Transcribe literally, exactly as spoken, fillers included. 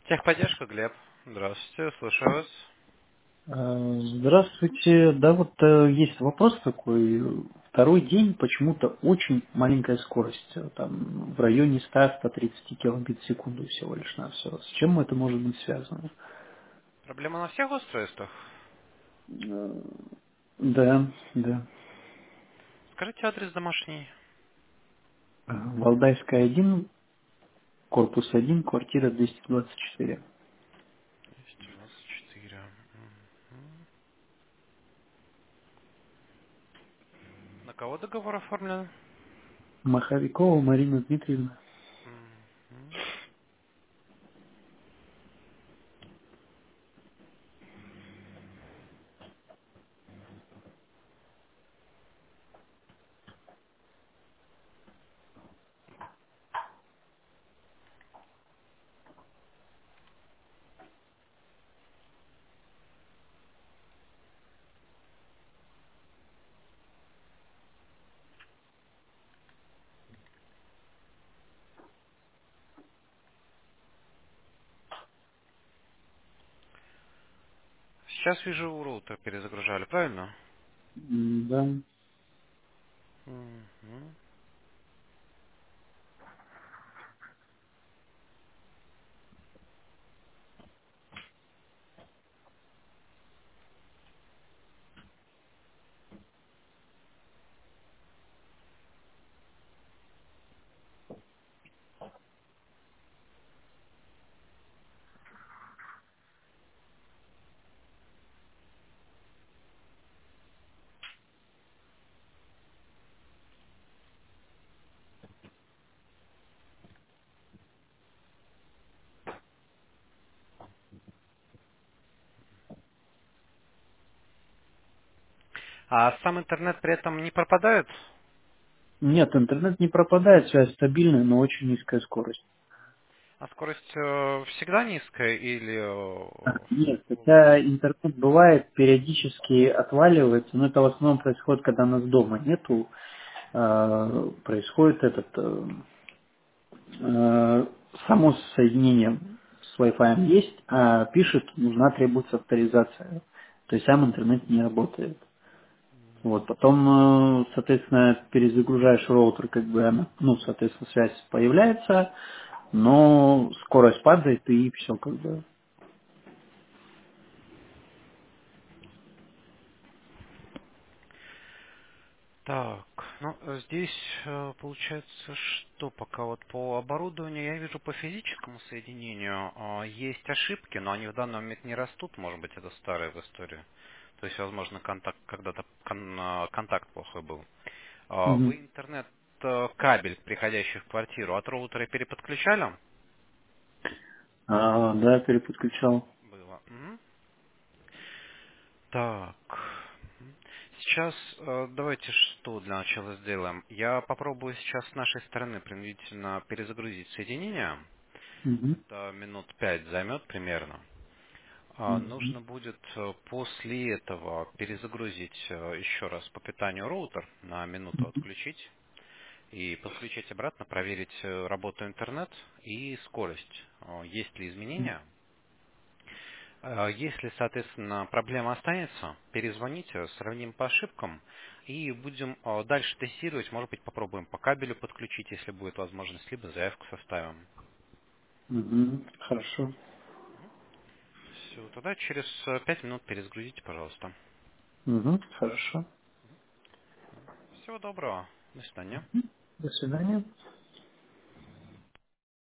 Техподдержка, Глеб. Здравствуйте, слушаю вас. Э, Здравствуйте. Да, вот э, есть вопрос такой. Второй день почему-то очень маленькая скорость. э, Там в районе ста тридцати килобит в секунду всего лишь на все. С чем это может быть связано? Проблема на всех устройствах? Э, Да, да. Скажите адрес домашний. Э, Валдайская один, корпус один, квартира двести двадцать четыре. двести двадцать четыре. Мгм. На кого договор оформлен? Маховикова Марина Дмитриевна. Мгм. Сейчас вижу, роутер перезагружали, правильно? М, Да. Мгм. А сам интернет при этом не пропадает? Нет, интернет не пропадает, связь стабильная, но очень низкая скорость. А скорость э, всегда низкая или... э, Нет, в- хотя интернет бывает, периодически отваливается, но это в основном происходит, когда нас дома нету, э, происходит этот, э, э, само соединение с Wi-Fi есть, а пишет, нужна требуется авторизация. То есть сам интернет не работает. Вот, потом, э, соответственно, перезагружаешь роутер, как бы она, ну, соответственно, связь появляется, но скорость падает и все как бы. Так, ну э, здесь э, получается, что пока вот по оборудованию я вижу по физическому соединению а, есть ошибки, но они в данный момент не растут, может быть это старая в истории. То есть, возможно, контакт когда-то кон- а, контакт плохой был. А, Мгм. Вы интернет э, кабель, приходящий в квартиру, от роутера переподключали? А, да, переподключал. Было. Мгм. Так. Сейчас э, давайте что для начала сделаем. Я попробую сейчас с нашей стороны принудительно перезагрузить соединение. Мгм. Это минут пять займет примерно. А, Мгм. Нужно будет э, после этого перезагрузить э, еще раз по питанию роутер, на минуту отключить и подключить обратно, проверить э, работу интернет и скорость. Э, Есть ли изменения? Э, Если, соответственно, проблема останется, перезвоните, сравним по ошибкам и будем э, дальше тестировать. Может быть, попробуем по кабелю подключить, если будет возможность, либо заявку составим. Мгм. Хорошо. Все, тогда через э, пять минут перезагрузите, пожалуйста. Мгм. Хорошо. Всего доброго. До свидания. До свидания.